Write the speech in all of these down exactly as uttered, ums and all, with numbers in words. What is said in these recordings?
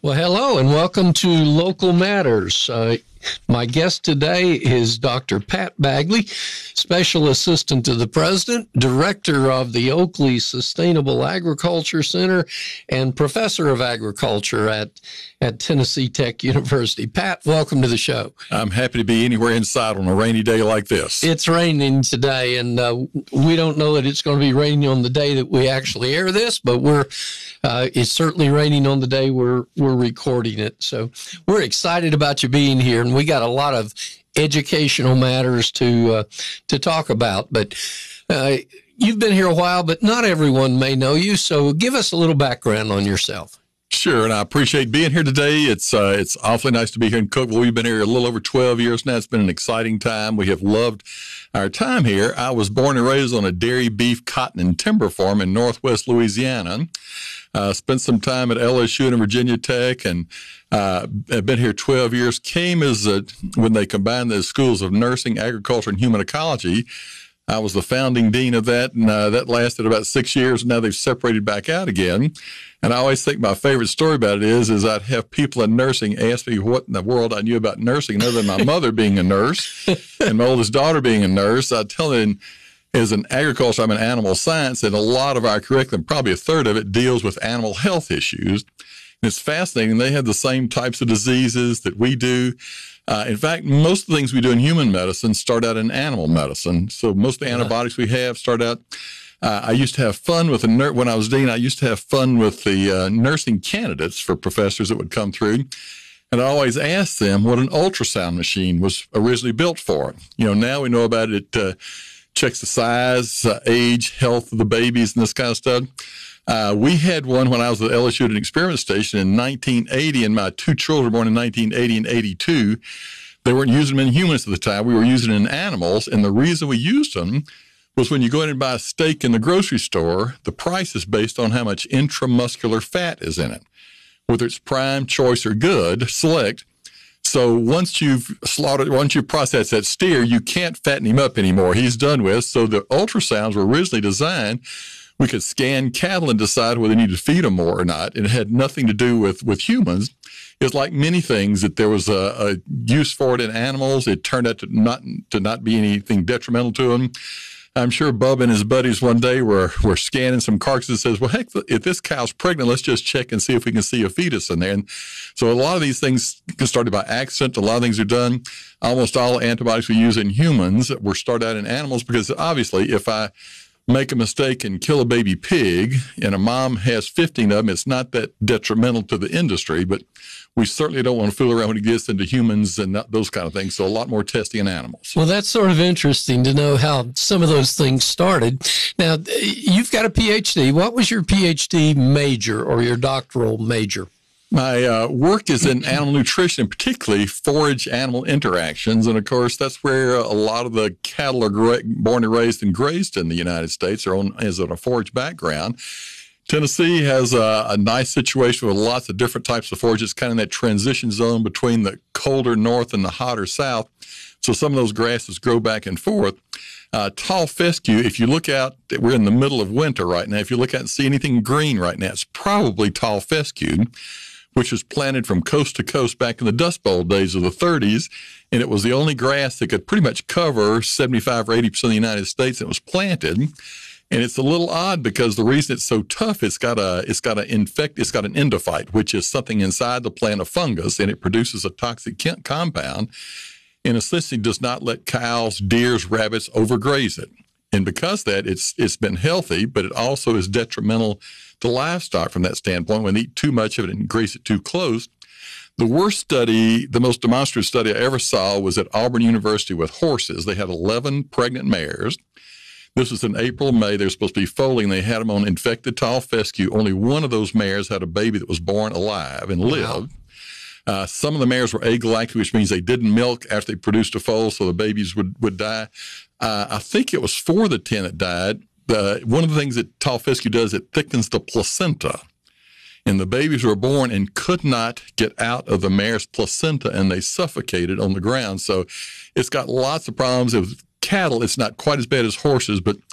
Well, hello and welcome to Local Matters. Uh, my guest today is Doctor Pat Bagley, Special Assistant to the President, Director of the Oakley Sustainable Agriculture Center, and Professor of Agriculture at, at Tennessee Tech University. Pat, welcome to the show. I'm happy to be anywhere inside on a rainy day like this. It's raining today, and uh, we don't know that it's going to be raining on the day that we actually air this, but we're uh, it's certainly raining on the day we're we're recording it. So we're excited about you being here, and we got a lot of educational matters to uh, to talk about. But uh, you've been here a while, but not everyone may know you. So give us a little background on yourself. Sure, and I appreciate being here today. It's uh, it's awfully nice to be here in Cookeville. We've been here a little over twelve years now. It's been an exciting time. We have loved our time here. I was born and raised on a dairy, beef, cotton, and timber farm in northwest Louisiana. Uh, spent some time at L S U and Virginia Tech, and uh, I've been here twelve years. Came as a, when they combined the schools of nursing, agriculture, and human ecology. I was the founding dean of that, and uh, that lasted about six years. And now they've separated back out again. And I always think my favorite story about it is, is I'd have people in nursing ask me what in the world I knew about nursing, other than my mother being a nurse and my oldest daughter being a nurse. I'd tell them, as an agriculture, I'm in animal science, and a lot of our curriculum, probably a third of it, deals with animal health issues. And it's fascinating. They have the same types of diseases that we do. Uh, in fact, most of the things we do in human medicine start out in animal medicine. So most of the antibiotics we have start out. Uh, I used to have fun with the ner- when I was dean. I used to have fun with the uh, nursing candidates for professors that would come through, and I always asked them what an ultrasound machine was originally built for. You know, now we know about it. It uh, checks the size, uh, age, health of the babies, and this kind of stuff. Uh, we had one when I was at L S U at an experiment station in nineteen eighty, and my two children were born in nineteen eighty and eighty-two. They weren't using them in humans at the time. We were using them in animals, and the reason we used them was when you go in and buy a steak in the grocery store, the price is based on how much intramuscular fat is in it, whether it's prime, choice, or good, select. So once you've slaughtered, once you've processed that steer, you can't fatten him up anymore. He's done with. So the ultrasounds were originally designed, we could scan cattle and decide whether we needed to feed them more or not. And it had nothing to do with, with humans. It's like many things that there was a, a use for it in animals. It turned out to not to not be anything detrimental to them. I'm sure Bub and his buddies one day were, were scanning some carcasses and says, well, heck, if this cow's pregnant, let's just check and see if we can see a fetus in there. And so a lot of these things started by accident. A lot of things are done. Almost all antibiotics we use in humans were started out in animals, because obviously if I make a mistake and kill a baby pig and a mom has fifteen of them, it's not that detrimental to the industry, but we certainly don't want to fool around when it gets into humans and that, those kind of things. So a lot more testing in animals. Well, that's sort of interesting to know how some of those things started. Now, you've got a P H D. What was your P H D major or your doctoral major? My uh, work is in animal nutrition, particularly forage animal interactions. And, of course, that's where a lot of the cattle are gra- born and raised and grazed in the United States, or on, is on a forage background. Tennessee has a, a nice situation with lots of different types of forage. It's kind of in that transition zone between the colder north and the hotter south. So some of those grasses grow back and forth. Uh, tall fescue, if you look out, we're in the middle of winter right now. If you look out and see anything green right now, it's probably tall fescue, which was planted from coast to coast back in the Dust Bowl days of the thirties. And it was the only grass that could pretty much cover seventy-five or eighty percent of the United States that was planted. And it's a little odd because the reason it's so tough, it's got a, it's got an infect, it's got an endophyte, which is something inside the plant, of fungus, and it produces a toxic compound, and essentially does not let cows, deers, rabbits overgraze it. And because of that, it's it's been healthy, but it also is detrimental to livestock from that standpoint when they eat too much of it and graze it too close. The worst study, the most demonstrative study I ever saw, was at Auburn University with horses. They had eleven pregnant mares. This was in April, May. They were supposed to be foaling. They had them on infected tall fescue. Only one of those mares had a baby that was born alive and lived. Wow. Uh, some of the mares were agalactic, which means they didn't milk after they produced a foal, so the babies would, would die. Uh, I think it was four of the ten that died. Uh, one of the things that tall fescue does, it thickens the placenta. And the babies were born and could not get out of the mare's placenta, and they suffocated on the ground. So it's got lots of problems. With cattle, it's not quite as bad as horses, but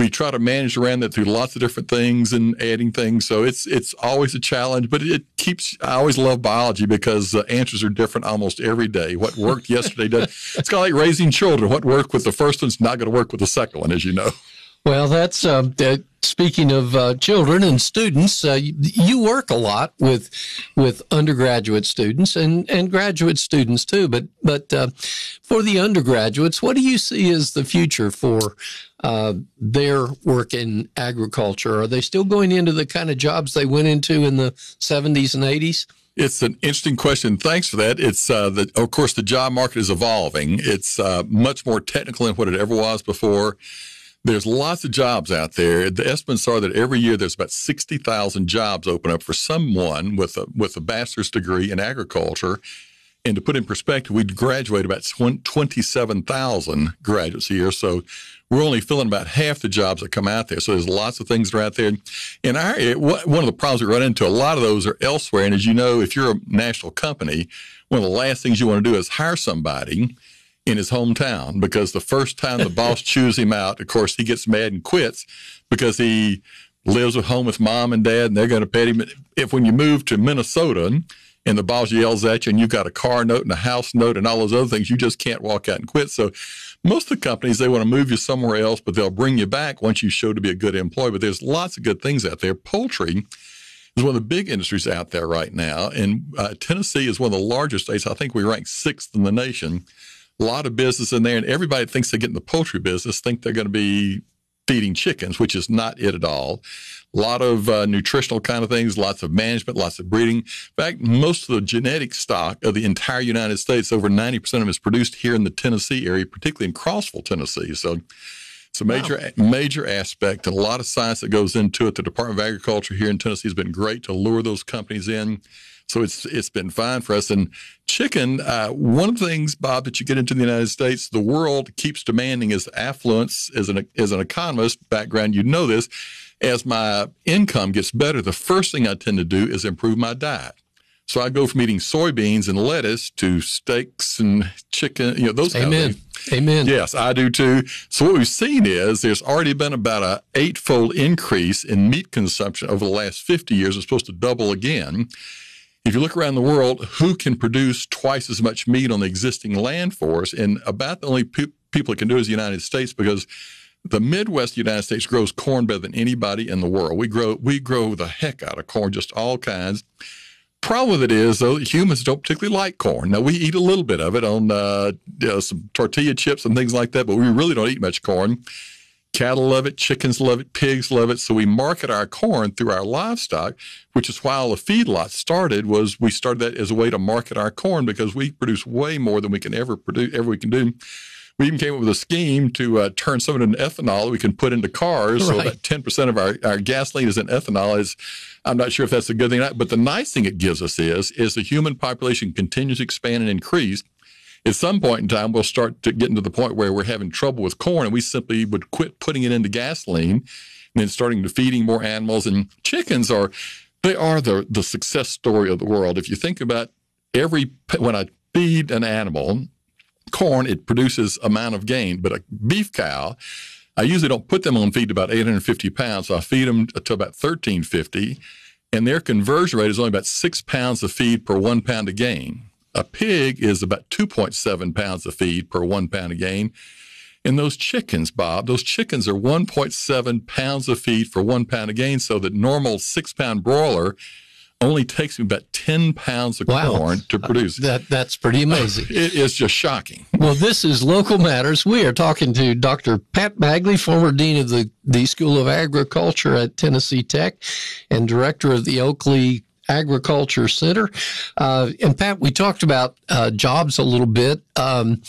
we try to manage around that through lots of different things and adding things. So it's it's always a challenge, but it keeps, I always love biology because the answers are different almost every day. What worked yesterday does. It's kind of like raising children. What worked with the first one's not going to work with the second one, as you know. Well, that's uh, uh, speaking of uh, children and students. Uh, you, you work a lot with with undergraduate students and, and graduate students too. But but uh, for the undergraduates, what do you see as the future for uh, their work in agriculture? Are they still going into the kind of jobs they went into in the seventies and eighties? It's an interesting question. Thanks for that. It's uh, the, of course, the job market is evolving. It's uh, much more technical than what it ever was before. There's lots of jobs out there. The estimates are that every year there's about sixty thousand jobs open up for someone with a with a bachelor's degree in agriculture. And to put in perspective, we graduate about twenty-seven thousand graduates a year. So we're only filling about half the jobs that come out there. So there's lots of things that are out there. In our area, one of the problems we run into, a lot of those are elsewhere. And as you know, if you're a national company, one of the last things you want to do is hire somebody in his hometown, because the first time the boss chews him out, of course, he gets mad and quits because he lives at home with mom and dad and they're going to pay him. If when you move to Minnesota and the boss yells at you and you've got a car note and a house note and all those other things, you just can't walk out and quit. So most of the companies, they want to move you somewhere else, but they'll bring you back once you show to be a good employee. But there's lots of good things out there. Poultry is one of the big industries out there right now. And uh, Tennessee is one of the largest states. I think we rank sixth in the nation. A lot of business in there, and everybody thinks they get in the poultry business, think they're going to be feeding chickens, which is not it at all. A lot of uh, nutritional kind of things, lots of management, lots of breeding. In fact, most of the genetic stock of the entire United States, over ninety percent of it is produced here in the Tennessee area, particularly in Crossville, Tennessee. So it's a major, wow. major aspect and a lot of science that goes into it. The Department of Agriculture here in Tennessee has been great to lure those companies in. So it's it's been fine for us. And chicken, uh, one of the things, Bob, that you get into the United States, the world keeps demanding is affluence. As an as an economist background, you know this. As my income gets better, the first thing I tend to do is improve my diet. So I go from eating soybeans and lettuce to steaks and chicken, you know, those kind Amen. of things. Amen. Yes, I do too. So what we've seen is there's already been about a eightfold increase in meat consumption over the last fifty years. It's supposed to double again. If you look around the world, who can produce twice as much meat on the existing land force? And about the only pe- people that can do it is the United States, because the Midwest United States grows corn better than anybody in the world. We grow we grow the heck out of corn, just all kinds. Problem with it is, though, humans don't particularly like corn. Now, we eat a little bit of it on uh, you know, some tortilla chips and things like that, but we really don't eat much corn. Cattle love it, chickens love it, pigs love it. So we market our corn through our livestock, which is why all the feedlots started. Was we started that as a way to market our corn, because we produce way more than we can ever produce, ever we can do. We even came up with a scheme to uh, turn some of it into ethanol that we can put into cars. Right. So about ten percent of our, our gasoline is in ethanol. Is I'm not sure if that's a good thing or not, but the nice thing it gives us is, is the human population continues to expand and increase. At some point in time, we'll start to getting to the point where we're having trouble with corn, and we simply would quit putting it into gasoline and then starting to feeding more animals. And chickens are, they are the, the success story of the world. If you think about every, when I feed an animal corn, it produces amount of gain. But a beef cow, I usually don't put them on feed to about eight hundred fifty pounds. So I feed them to about thirteen fifty, and their conversion rate is only about six pounds of feed per one pound of gain. A pig is about two point seven pounds of feed per one pound of gain. And those chickens, Bob, those chickens are one point seven pounds of feed for one pound of gain. So the normal six-pound broiler only takes me about ten pounds of wow. corn to produce. Uh, that That's pretty amazing. It is just shocking. Well, this is Local Matters. We are talking to Doctor Pat Bagley, former dean of the, the School of Agriculture at Tennessee Tech and director of the Oakley Agriculture Center. Uh, and Pat, we talked about uh, jobs a little bit. Um,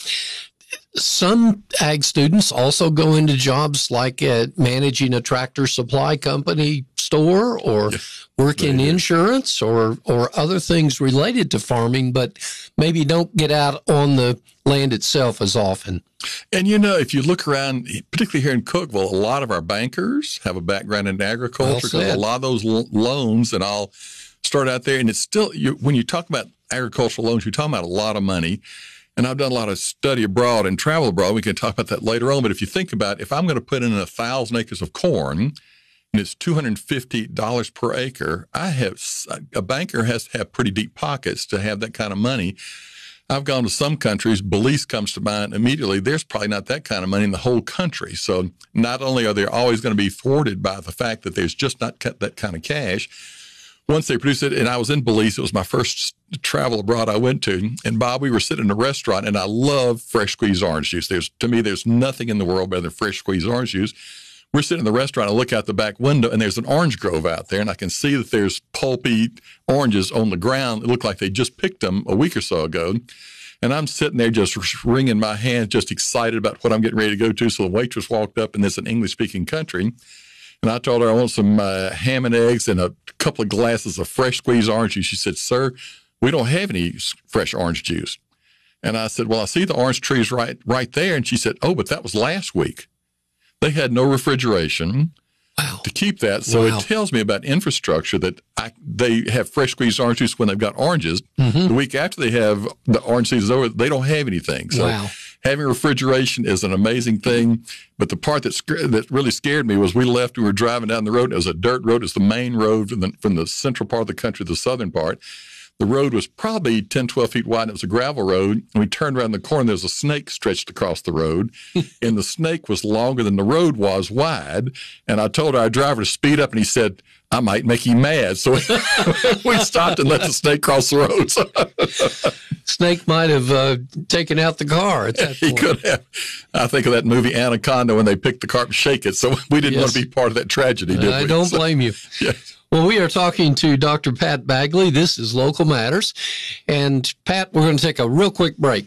some ag students also go into jobs like uh, managing a tractor supply company store, or yeah, work in insurance, or or other things related to farming, but maybe don't get out on the land itself as often. And, you know, if you look around, particularly here in Cookeville, a lot of our bankers have a background in agriculture, because well a lot of those lo- loans and all start out there. And it's still, you, when you talk about agricultural loans, you're talking about a lot of money. And I've done a lot of study abroad and travel abroad. We can talk about that later on. But if you think about it, if I'm going to put in a thousand acres of corn and it's two hundred fifty dollars per acre, I have a banker has to have pretty deep pockets to have that kind of money. I've gone to some countries, Belize comes to mind immediately. There's probably not that kind of money in the whole country. So not only are they always going to be thwarted by the fact that there's just not that kind of cash, once they produce it, and I was in Belize, it was my first travel abroad I went to, and Bob, we were sitting in a restaurant, and I love fresh squeezed orange juice. There's, to me, there's nothing in the world better than fresh squeezed orange juice. We're sitting in the restaurant, I look out the back window, and there's an orange grove out there, and I can see that there's pulpy oranges on the ground. It looked like they just picked them a week or so ago. And I'm sitting there just wringing my hands, just excited about what I'm getting ready to go to. So the waitress walked up, and it's an English-speaking country. And I told her I want some uh, ham and eggs and a couple of glasses of fresh squeezed orange juice. She said, "Sir, we don't have any fresh orange juice." And I said, "Well, I see the orange trees right, right there." And she said, "Oh, but that was last week." They had no refrigeration wow. to keep that. So wow. it tells me about infrastructure that I, they have fresh squeezed orange juice when they've got oranges. Mm-hmm. The week after they have the orange season over, they don't have anything. So wow. having refrigeration is an amazing thing. But the part that sc- that really scared me was we left, we were driving down the road. It was a dirt road. It's the main road from the, from the central part of the country to the southern part. The road was probably ten, twelve feet wide, and it was a gravel road. And we turned around the corner, there was a snake stretched across the road, and the snake was longer than the road was wide. And I told our driver to speed up, and he said, "I might make you mad." So we stopped and let the snake cross the road. Snake might have uh, taken out the car at that point. He could have. I think of that movie Anaconda when they picked the car up and shake it. So we didn't yes. want to be part of that tragedy, did I we? I don't so, blame you. Yes. Well, we are talking to Doctor Pat Bagley. This is Local Matters. And, Pat, we're going to take a real quick break.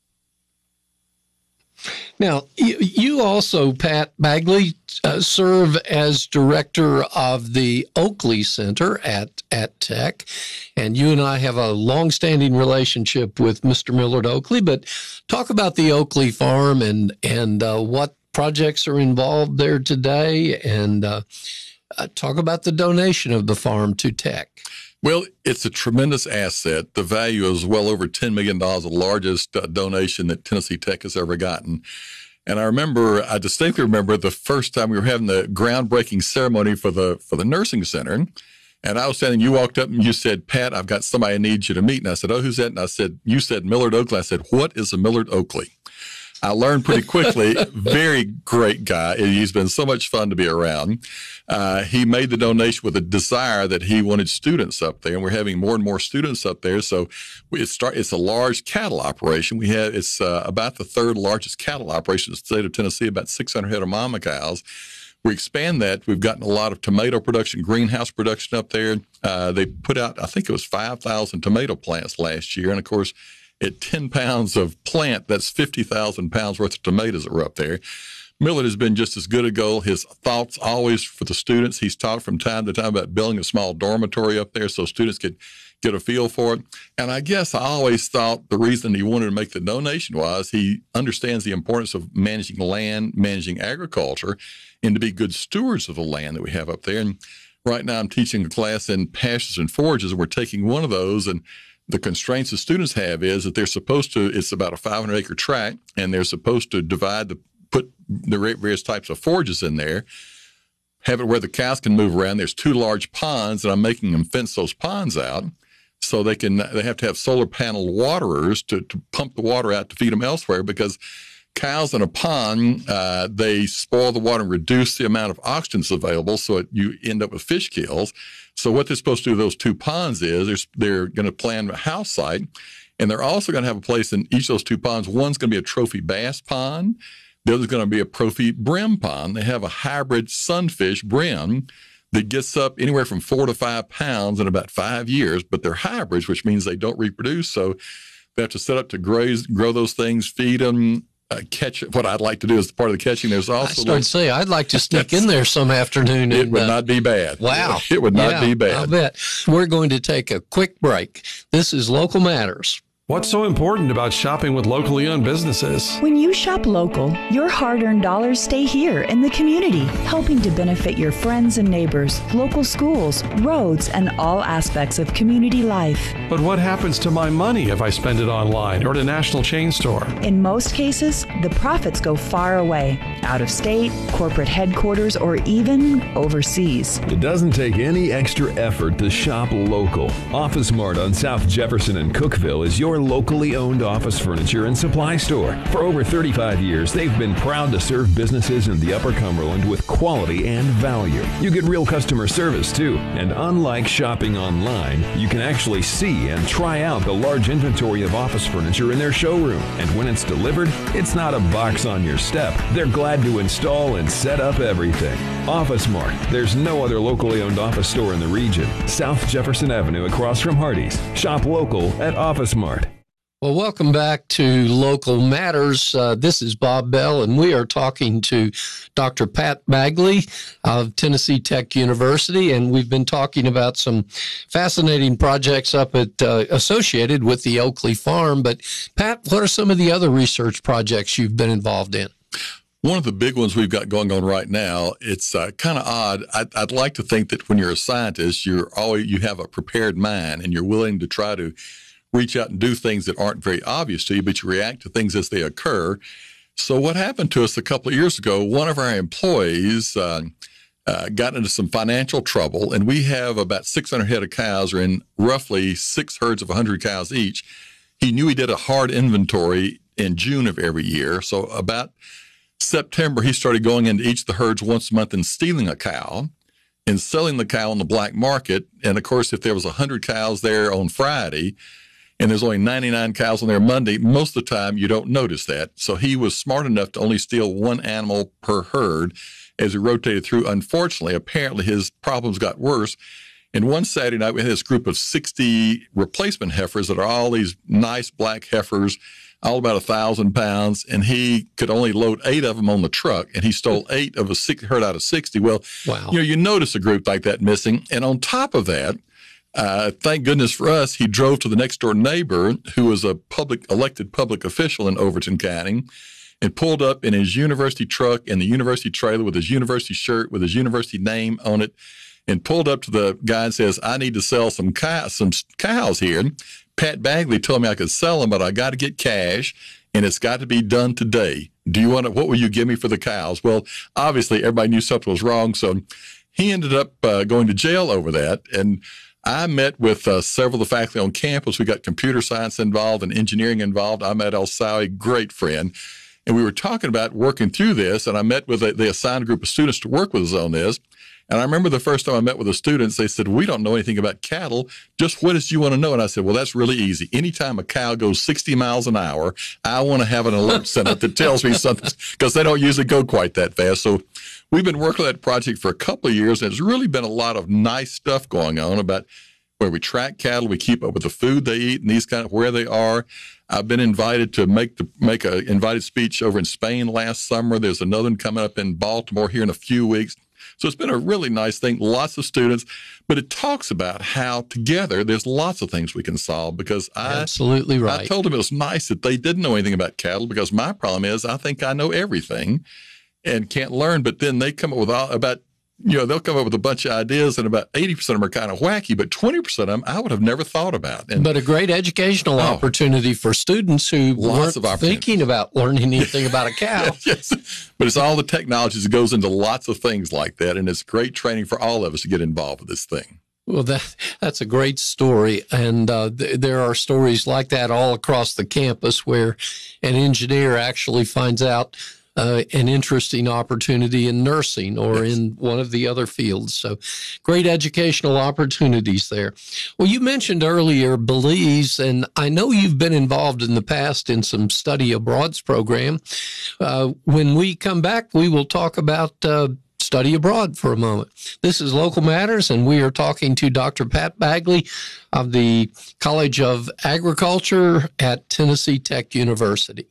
Now, you, you also, Pat Bagley, uh, serve as director of the Oakley Center at, at Tech. And you and I have a longstanding relationship with Mister Millard Oakley. But talk about the Oakley Farm and, and uh, what projects are involved there today, and uh, Uh, talk about the donation of the farm to Tech. Well, it's a tremendous asset. The value is well over ten million dollars, the largest uh, donation that Tennessee Tech has ever gotten. And I remember, I distinctly remember the first time we were having the groundbreaking ceremony for the for the nursing center. And I was standing, you walked up and you said, "Pat, I've got somebody I need you to meet." And I said, "Oh, who's that?" And I said, "You said Millard Oakley." I said, "What is a Millard Oakley?" I learned pretty quickly, very great guy. He's been so much fun to be around. Uh, he made the donation with a desire that he wanted students up there, and we're having more and more students up there. So we, it start, it's a large cattle operation. We have It's uh, about the third largest cattle operation in the state of Tennessee, about six hundred head of mama cows. We expand that. We've gotten a lot of tomato production, greenhouse production up there. Uh, they put out, I think it was five thousand tomato plants last year. And, of course, at ten pounds of plant, that's fifty thousand pounds worth of tomatoes that were up there. Millard has been just as good a goal. His thoughts always for the students. He's talked from time to time about building a small dormitory up there so students could get a feel for it. And I guess I always thought the reason he wanted to make the donation was he understands the importance of managing land, managing agriculture, and to be good stewards of the land that we have up there. And right now I'm teaching a class in pastures and forages, and we're taking one of those, and the constraints the students have is that they're supposed to, it's about a five hundred acre tract, and they're supposed to divide the, put the various types of forages in there, have it where the cows can move around. There's two large ponds, and I'm making them fence those ponds out so they can, they have to have solar panel waterers to, to pump the water out to feed them elsewhere, because cows in a pond, uh, they spoil the water and reduce the amount of oxygen that's available, so it, you end up with fish kills. So what they're supposed to do with those two ponds is they're, they're going to plan a house site, and they're also going to have a place in each of those two ponds. One's going to be a trophy bass pond. The other's going to be a trophy brim pond. They have a hybrid sunfish brim that gets up anywhere from four to five pounds in about five years, but they're hybrids, which means they don't reproduce. So they have to set up to graze, grow those things, feed them, Uh, catch it. What I'd like to do is part of the catching. There's also I started to say I'd like to sneak in there some afternoon. It and, would uh, not be bad. Wow, it would not yeah, be bad. I bet. We're going to take a quick break. This is Local Matters. What's so important about shopping with locally owned businesses? When you shop local, your hard-earned dollars stay here in the community, helping to benefit your friends and neighbors, local schools, roads, and all aspects of community life. But what happens to my money if I spend it online or at a national chain store? In most cases, the profits go far away, out of state, corporate headquarters, or even overseas. It doesn't take any extra effort to shop local. Office Mart on South Jefferson and Cookeville is your locally owned office furniture and supply store. For over thirty-five years, they've been proud to serve businesses in the Upper Cumberland with quality and value. You get real customer service too, and unlike shopping online, you can actually see and try out the large inventory of office furniture in their showroom. And when it's delivered, it's not a box on your step. They're glad to install and set up everything. Office Mart. There's no other locally owned office store in the region. South Jefferson Avenue across from Hardee's. Shop local at Office Mart. Well, welcome back to Local Matters. Uh, this is Bob Bell, and we are talking to Doctor Pat Bagley of Tennessee Tech University, and we've been talking about some fascinating projects up at uh, associated with the Oakley Farm. But Pat, what are some of the other research projects you've been involved in? One of the big ones we've got going on right now, it's uh, kind of odd. I'd, I'd like to think that when you're a scientist, you're always you have a prepared mind and you're willing to try to reach out and do things that aren't very obvious to you, but you react to things as they occur. So what happened to us a couple of years ago, one of our employees uh, uh, got into some financial trouble, and we have about six hundred head of cows, or in roughly six herds of one hundred cows each. He knew he did a hard inventory in June of every year. So about September, he started going into each of the herds once a month and stealing a cow and selling the cow on the black market. And of course, if there was one hundred cows there on Friday, and there's only ninety-nine cows on there Monday, most of the time you don't notice that. So he was smart enough to only steal one animal per herd as he rotated through. Unfortunately, apparently his problems got worse. And one Saturday night, we had this group of sixty replacement heifers that are all these nice black heifers, all about a thousand pounds, and he could only load eight of them on the truck, and he stole eight of a six, herd out of sixty. Well, wow. you know, you notice a group like that missing. And on top of that, Uh, thank goodness for us, he drove to the next door neighbor who was a public elected public official in Overton County and pulled up in his university truck and the university trailer with his university shirt with his university name on it and pulled up to the guy and says, I need to sell some, cow- some cows here. Pat Bagley told me I could sell them, but I got to get cash and it's got to be done today. Do you want to, what will you give me for the cows? Well, obviously everybody knew something was wrong. So he ended up uh, going to jail over that. And I met with uh, several of the faculty on campus. We got computer science involved and engineering involved. I met El Sawi, great friend. And we were talking about working through this. And I met with, a, they assigned a group of students to work with us on this. And I remember the first time I met with the students, they said, we don't know anything about cattle. Just what does you want to know? And I said, well, that's really easy. Anytime a cow goes sixty miles an hour, I want to have an alert set up that tells me something, because they don't usually go quite that fast. So we've been working on that project for a couple of years, and it's really been a lot of nice stuff going on about where we track cattle, we keep up with the food they eat and these kind of where they are. I've been invited to make the make a invited speech over in Spain last summer. There's another one coming up in Baltimore here in a few weeks. So it's been a really nice thing, lots of students, but it talks about how together there's lots of things we can solve, because I absolutely right. I told them it was nice that they didn't know anything about cattle, because my problem is I think I know everything and can't learn, but then they come up with all about, you know, they'll come up with a bunch of ideas, and about eighty percent of them are kind of wacky, but twenty percent of them I would have never thought about. And, but a great educational oh, opportunity for students who lots weren't of thinking about learning anything about a cow. Yes, but it's all the technologies that goes into lots of things like that, and it's great training for all of us to get involved with this thing. Well, that that's a great story, and uh, th- there are stories like that all across the campus where an engineer actually finds out Uh, an interesting opportunity in nursing or yes. in one of the other fields. So great educational opportunities there. Well, you mentioned earlier Belize, and I know you've been involved in the past in some study abroads program. Uh, when we come back, we will talk about uh, study abroad for a moment. This is Local Matters, and we are talking to Doctor Pat Bagley of the College of Agriculture at Tennessee Tech University.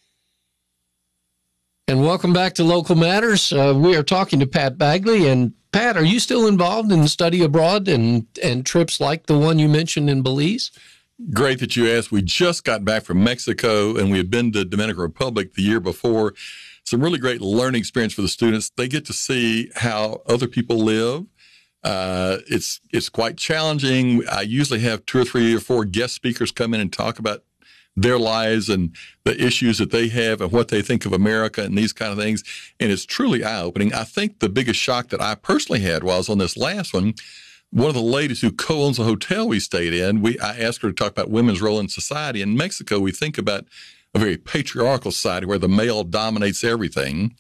And welcome back to Local Matters. Uh, we are talking to Pat Bagley. And Pat, are you still involved in study abroad and, and trips like the one you mentioned in Belize? Great that you asked. We just got back from Mexico, and we had been to Dominican Republic the year before. Some really great learning experience for the students. They get to see how other people live. Uh, it's it's quite challenging. I usually have two or three or four guest speakers come in and talk about their lives and the issues that they have and what they think of America and these kind of things. And it's truly eye-opening. I think the biggest shock that I personally had while I was on this last one, one of the ladies who co-owns a hotel we stayed in, we I asked her to talk about women's role in society. In Mexico, we think about a very patriarchal society where the male dominates everything.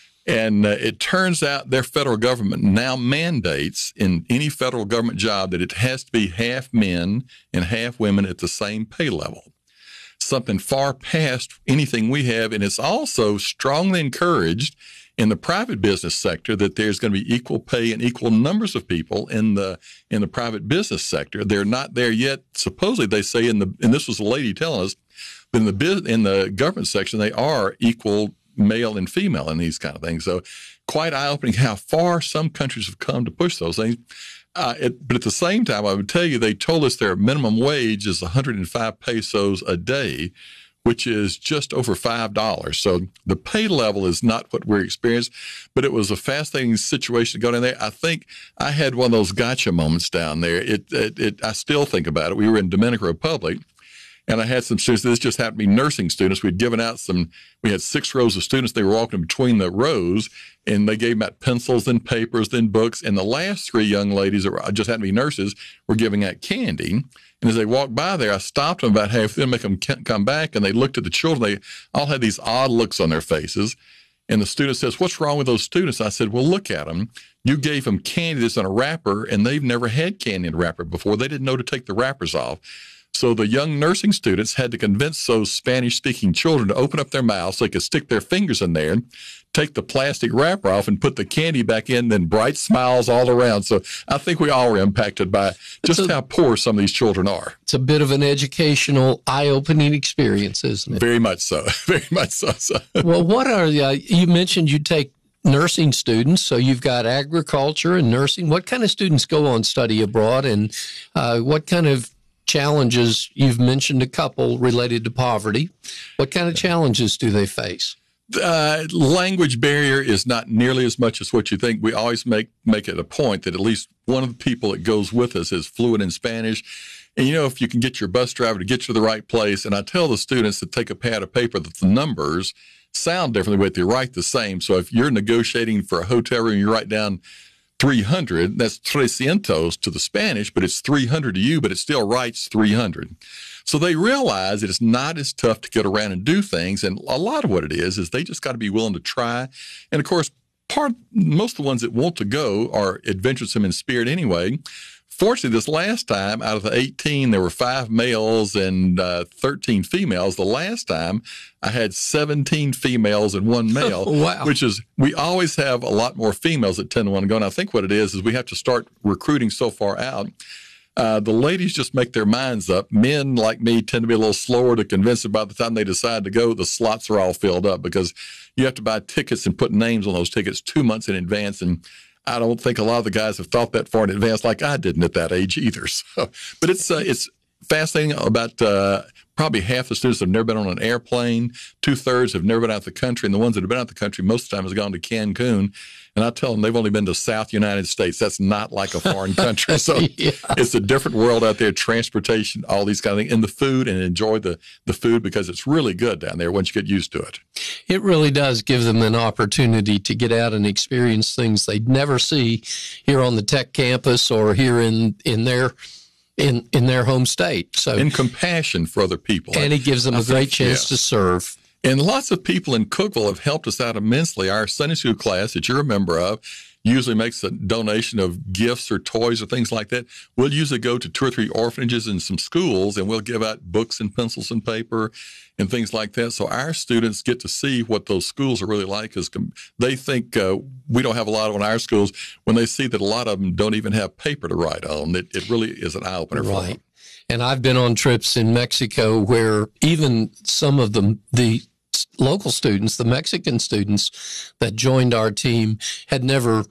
And uh, it turns out their federal government now mandates in any federal government job that it has to be half men and half women at the same pay level. Something far past anything we have. And it's also strongly encouraged in the private business sector that there's going to be equal pay and equal numbers of people in the in the private business sector. They're not there yet. Supposedly, they say in the and this was a lady telling us, but in the in the government section, they are equal male and female in these kind of things. So quite eye-opening how far some countries have come to push those things. Uh, it, but at the same time, I would tell you, they told us their minimum wage is one hundred five pesos a day, which is just over five dollars. So the pay level is not what we're experiencing, but it was a fascinating situation to go down there. I think I had one of those gotcha moments down there. It, it, it I still think about it. We were in Dominican Republic, and I had some students. This just happened to be nursing students. We'd given out some, we had six rows of students. They were walking between the rows, and they gave them out pencils and papers, then books. And the last three young ladies that were, just happened to be nurses were giving out candy. And as they walked by there, I stopped them about half, then make them come back, and they looked at the children. They all had these odd looks on their faces. And the student says, "What's wrong with those students?" I said, "Well, look at them. You gave them candy that's in a wrapper, and they've never had candy in a wrapper before. They didn't know to take the wrappers off." So the young nursing students had to convince those Spanish-speaking children to open up their mouths so they could stick their fingers in there, take the plastic wrapper off, and put the candy back in, then bright smiles all around. So I think we all were impacted by just a, how poor some of these children are. It's a bit of an educational, eye-opening experience, isn't it? Very much so. Very much so. so. Well, what are uh, you mentioned you take nursing students, so you've got agriculture and nursing. What kind of students go on study abroad, and uh, what kind of challenges? You've mentioned a couple related to poverty. What kind of challenges do they face? Uh, language barrier is not nearly as much as what you think. We always make make it a point that at least one of the people that goes with us is fluent in Spanish. And, you know, if you can get your bus driver to get you to the right place, and I tell the students to take a pad of paper that the numbers sound differently, but they write the same. So if you're negotiating for a hotel room, you write down three hundred, that's trescientos to the Spanish, but it's three hundred to you, but it still writes three hundred. So they realize that it's not as tough to get around and do things. And a lot of what it is, is they just got to be willing to try. And of course, part, most of the ones that want to go are adventuresome in spirit anyway. Fortunately, this last time, out of the eighteen, there were five males and uh, thirteen females. The last time, I had seventeen females and one male, wow. which is, we always have a lot more females that tend to want to go. And I think what it is, is we have to start recruiting so far out. Uh, the ladies just make their minds up. Men, like me, tend to be a little slower to convince them. By the time they decide to go, the slots are all filled up because you have to buy tickets and put names on those tickets two months in advance. And I don't think a lot of the guys have thought that far in advance, like I didn't at that age either. So, but it's uh, it's fascinating. About uh, probably half the students have never been on an airplane. Two thirds have never been out of the country, and the ones that have been out of the country most of the time has gone to Cancun. And I tell them they've only been to South United States. That's not like a foreign country. So yeah. It's a different world out there. Transportation, all these kind of things, and the food, and enjoy the the food because it's really good down there once you get used to it. It really does give them an opportunity to get out and experience things they'd never see here on the tech campus or here in, in their in in their home state. So and compassion for other people. And it gives them I a great think, chance yes. to serve. And lots of people in Cookeville have helped us out immensely. Our Sunday school class that you're a member of usually makes a donation of gifts or toys or things like that. We'll usually go to two or three orphanages and some schools, and we'll give out books and pencils and paper and things like that. So our students get to see what those schools are really like, because they think uh, we don't have a lot on our schools when they see that a lot of them don't even have paper to write on. It, it really is an eye-opener for them. And I've been on trips in Mexico where even some of the, the local students, the Mexican students that joined our team, had never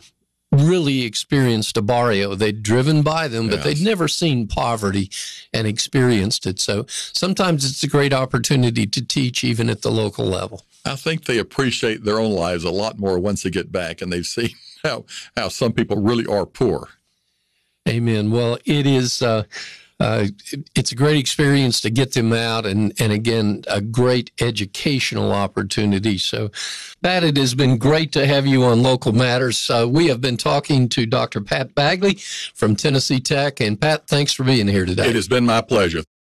really experienced a barrio. They'd driven by them, but Yes. they'd never seen poverty and experienced it. So sometimes it's a great opportunity to teach even at the local level. I think they appreciate their own lives a lot more once they get back and they've seen how, how some people really are poor. Amen. Well, it is, uh, uh, it's a great experience to get them out and, and again, a great educational opportunity. So, Pat, it has been great to have you on Local Matters. Uh, we have been talking to Doctor Pat Bagley from Tennessee Tech. And Pat, thanks for being here today. It has been my pleasure.